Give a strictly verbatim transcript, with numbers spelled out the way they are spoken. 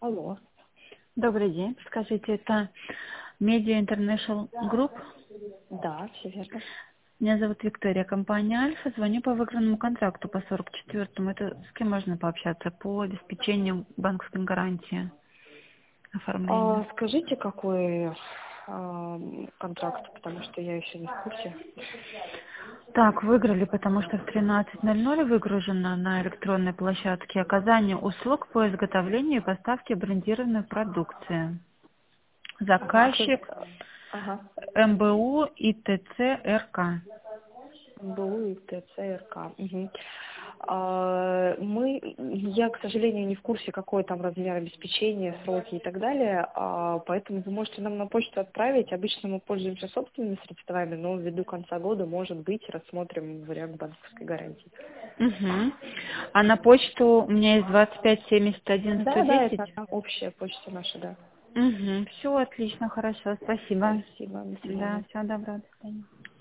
Алло. Добрый день. Скажите, это Media International Group? Да, все верно. Меня зовут Виктория, компания Альфа. Звоню по выигранному контракту по сорок четвёртому. Это с кем можно пообщаться по обеспечению банковской гарантии А, оформления? скажите, какой а, контракт, потому что я еще не в курсе. Так, выиграли, потому что в тринадцать ноль ноль выгружено на электронной площадке оказание услуг по изготовлению и поставке брендированной продукции. Ага, а как- Заказчик ага. эм бэ у и тэ цэ эр ка. МБУ и ТЦРК. Мгм. А, мы, я, к сожалению, не в курсе, какой там размер обеспечения, сроки и так далее, а, поэтому вы можете нам на почту отправить. Обычно мы пользуемся собственными средствами, но ввиду конца года, может быть, рассмотрим вариант банковской гарантии. Угу. А на почту у меня есть двадцать пять семьдесят один сто Да, да, десять. это общая почта наша, да. Угу. Все отлично, хорошо, спасибо. Спасибо, до Да, свидания. всего доброго, до свидания.